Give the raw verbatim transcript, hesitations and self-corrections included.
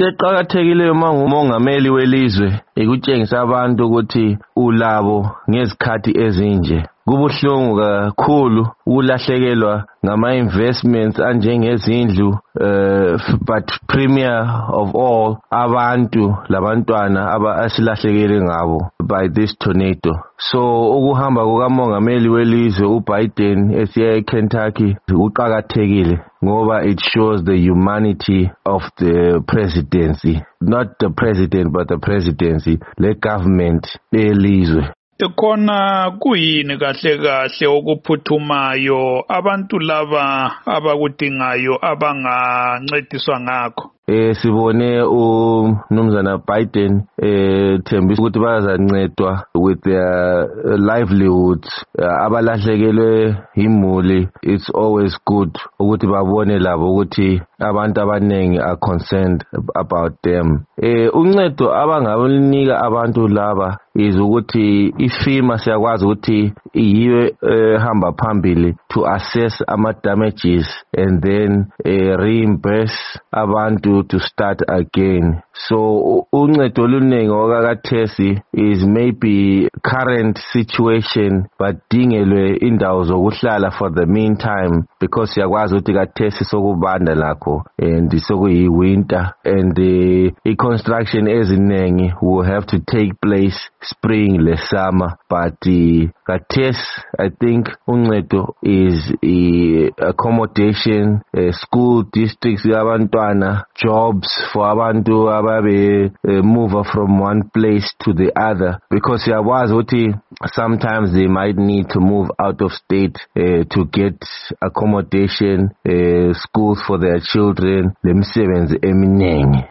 into eqhakathekileyo mangumongameli welizwe ikutshengisa abantu ukuthi ulabo ngezikhathi ezinje. Kubuhlungu kakhulu ukulahlekelwa ngama-investments anjengezindlu, uh, but premier of all abantu labantwana abasilahlekele ngabo by this tornado. So ukuhamba kukamongameli welizwe uBiden esiya eKentucky uqhakathekile ngoba it shows the humanity of the presidency, not the president but the presidency, le government elizwe. Khona kuyini kahle kahle okuphuthumayo abantu laba abakudingayo abangancediswa ngakho? Eh sibone uMnumzana Biden eh thembisa ukuthi bazancedwa with their uh, livelihoods, uh, abalahlekelwe imuli. It's always good ukuthi babone labo ukuthi abantu abanengi are concerned about them. Eh uncedo abangalunika abantu laba is ukuthi ifirma siyakwazi ukuthi iyiwe ehamba phambili to assess ama damages and then uh, reimburse abantu to start again. So uncedo oluningi okakathesi is maybe current situation badingelwe indawo zokuhlala for the meantime, because siyakwazi ukuthi kathesi sokubanda lakho and sokuyi winter and the uh, construction eziningi will have to take place spring le summer, but uh, kathesi I think uncedo is uh, accommodation, uh, school districts yabantwana, jobs for abantu ababe uh, move from one place to the other, because siyakwazi ukuthi sometimes they might need to move out of state uh, to get accommodation, uh, schools for their children, lemisebenzi eminingi.